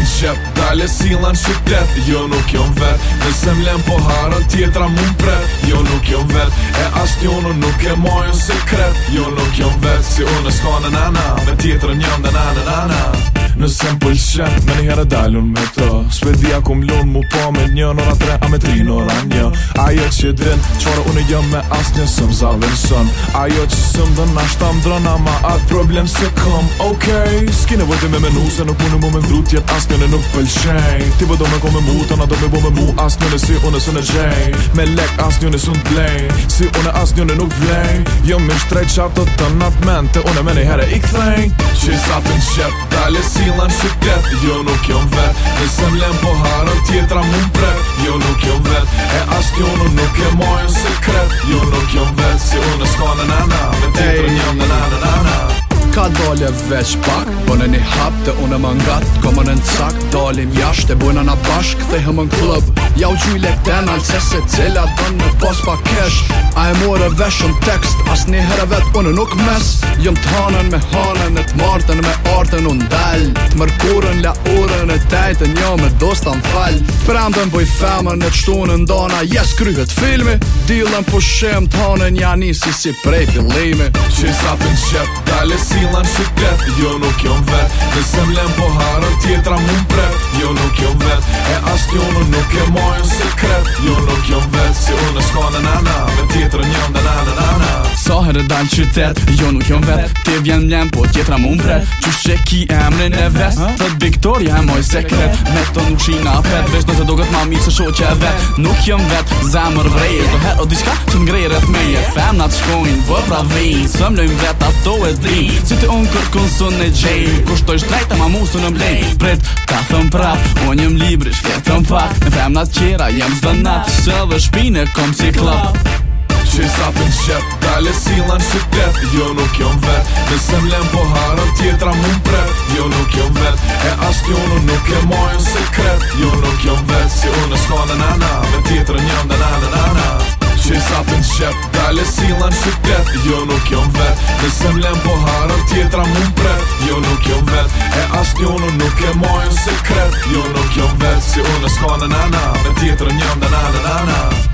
qep, dale silan qytet. Jo nuk jom vet, nëse m'lem po harën tjetra mun pret. Jo nuk jom vet, e as njonu nuk e mojën sekret. Jo nuk jom vet, si unë s'ka në nana, me tjetrën jam dhe nana. Nëse m'pëlqen, me njëherë dalun me të. Spedia ku m'lun mu po me një nora tre, a me tri nora një. Ajo që din, qfarë unë jëm me as një sëm zavin sën. Ajo që sëm dhe nashta m'drën, ama atë problem se kom. Okej, s'ki nevojti me menu, se nuk mune mu me ndru tjet as njëne nuk pëlqenj. Ti vë do me ko me mu, të na do me bo me mu, as njëne si une së në gjej. Me lek as njëne së n'blej, si une as njëne nuk vlej. Jo mi shtrejt qatë të nat men, te une me njëhere i kthej. Qisa të n'qep, dale silan qytet. Jo nuk jom vet, nëse m'lem po harën tjetra mun pret. Jo nuk jom vet, e as njonu nuk e mojën sekret. Jo nuk jom vet, si une s'ka në nana, me tjetrën jam në nana. Ka dole veç pak, bënë një hap të unë më ngat. Komën në cak, dalim jasht e bojna na bashk. Thejhëm në klub, ja u gjuj lekten alse se cila dën në pos pa kesh. A e more veshën tekst, as një herë vet unë nuk mes. Jëm t'hanën me hanën, e t'martën me artën unë dal. Mërkurën la urën e tajtën, jo me dosta m'fall. Prandën boj femën e t'shtunën dana, jes kryhet filmi. Dilën po shem t'hanën ja nisi si prej fillimi. Qisa të n'qep, dale silan qytet. Jo nuk jom vet, nëse m'lem po harën tjetra mun pret. Jo nuk jom vet, e as njonu nuk e mojën sekret. Jo nuk jom vet, si unë s'ka në nana, me tjetrën jam dhe nana. Sa herë dal qytet, jo nuk jom vet. Ti vjen m'lem po tjetra mun pret. Qyshe ki emrin e vest, thët Viktoria e moj sekret. Me të nuk shina pet, veç nëse do gët ma mirë se shoqe e vet. Nuk jom vet, zemër vrejës, do her o diçka që m'grej rreth meje. Femnat shkojnë, vëpra vejnë, së mlojnë vet ato e dri. Si të unë kërkun së në gjej, kushtoj shtrejta ma musu në mlej. Prit, ta thëm prap, unë jem libri, shketëm pak. Në femnat qera, jem zdanat, shë dhe shpine kom si klap. Qisa të n'qep, dale silan qytet. Jo nuk jom vet, nëse m'lem po harën tjetra mun pret. Jo nuk jom vet, e as njonu nuk e mojën sekret. Jo nuk jom vet, si unë s'ka në nana, me tjetrën jam dhe nana. Qisa të n'qep, dale silan qytet. Jo nuk jom vet, nëse m'lem po harën tjetra mun pret. Jo nuk jom vet, e as njonu nuk e mojën sekret. Jo nuk jom vet, si unë s'ka në nana, me tjetrën jam dhe nana.